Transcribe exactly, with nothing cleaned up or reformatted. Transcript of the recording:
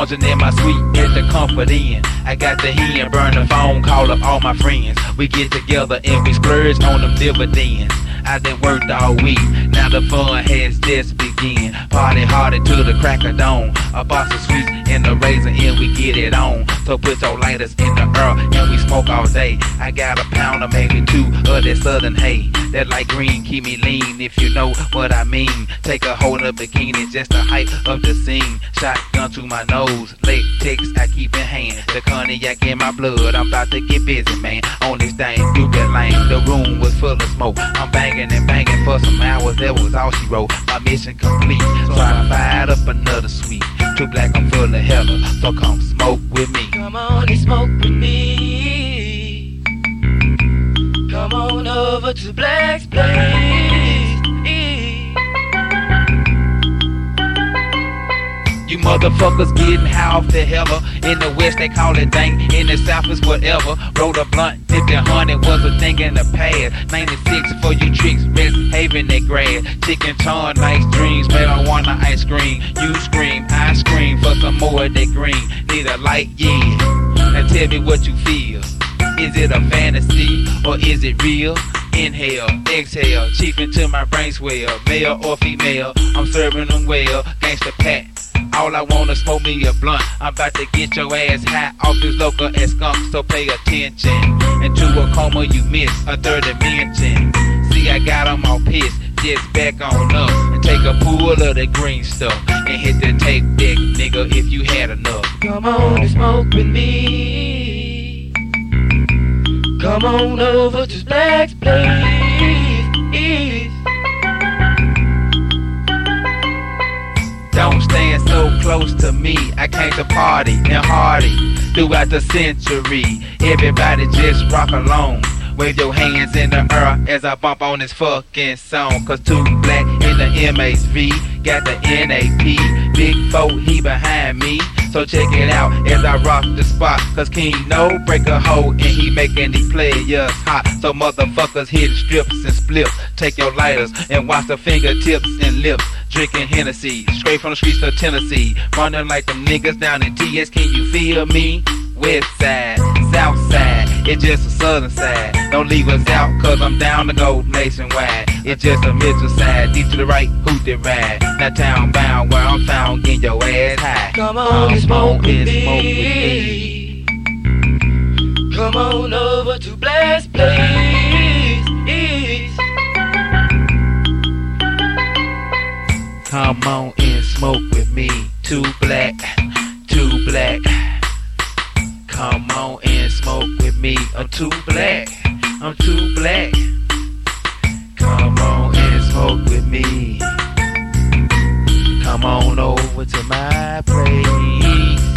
lounging in my suite at the Comfort Inn. I got the hen, burn the phone, call up all my friends. We get together and we splurge on them dividends. I done worked all week, now the fun has just begun. Party harder to the crack of dawn. A box of sweets and a razor and we get it on. So put your lighters in the earth and we smoke all day. I got a pound or maybe two of that southern hay. That light green keep me lean, if you know what I mean. Take a hold of bikini, just the hype of the scene. Shotgun to my nose, latex I keep in hand. The cognac in my blood, I'm about to get busy, man. On this thing, you get lame. The room was full of smoke. I'm banging and banging for some hours, that was all she wrote. My mission complete, so I fired up another sweet. Too black, I'm full of hella, so come smoke with me. Come on and smoke with me. Come on over to Black's place. You motherfuckers getting high off the hella. In the west they call it dank, in the south it's whatever. Rolled a blunt, dipped in honey, was a thing in the past. ninety-six for you tricks, West Haven that grass. Chicken tongue, nice dreams, marijuana ice cream. You scream, I scream for some more of that green. Need a light, yeah. Now tell me what you feel. Is it a fantasy or is it real? Inhale, exhale, chief into my brain swell. Male or female, I'm serving them well. Gangsta Pat, all I wanna smoke me a blunt. I'm about to get your ass high off this local ass skunk, so pay attention. Into a coma you miss, a third dimension. See I got them all pissed, just back on up. And take a pull of the green stuff and hit the tape deck, nigga, if you had enough. Come on and smoke with me. Come on over to Black's place. Don't stand so close to me, I came to party and hardy throughout the century. Everybody just rock along. Wave your hands in the air as I bump on this fucking song. Cause Too Black in the M H V, got the N A P. Big Four, he behind me. So check it out as I rock the spot. Cause King No break a hole and he making these players hot. So motherfuckers hitting strips and splips. Take your lighters and watch the fingertips and lips. Drinking Hennessy, straight from the streets of Tennessee. Running like them niggas down in T S, can you feel me? West side, south side, it's just a southern side. Don't leave us out, cause I'm down to go nationwide. It's just a middle side, deep to the right, hoot it ride. Now town bound, where I'm found, getting your ass high. Come on and smoke with me. Come on over to Black's place. Come on and smoke with me. Too black, too black. Come on and smoke with me. I'm too black, I'm too black. Come on and smoke with me. Come on over to my place.